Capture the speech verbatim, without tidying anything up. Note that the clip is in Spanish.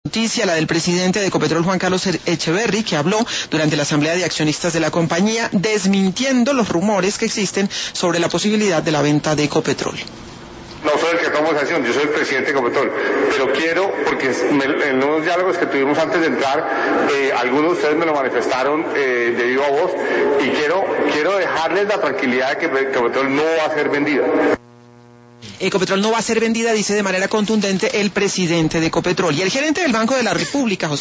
Noticia, la del presidente de Ecopetrol, Juan Carlos Echeverry, que habló durante la asamblea de accionistas de la compañía, desmintiendo los rumores que existen sobre la posibilidad de la venta de Ecopetrol. No soy el que toma decisión, yo soy el presidente de Ecopetrol, pero quiero, porque en unos diálogos que tuvimos antes de entrar, eh, algunos de ustedes me lo manifestaron eh, de viva voz, y quiero, quiero dejarles la tranquilidad de que Ecopetrol no va a ser vendida. Ecopetrol no va a ser vendida, dice de manera contundente el presidente de Ecopetrol. Y el gerente del Banco de la República, José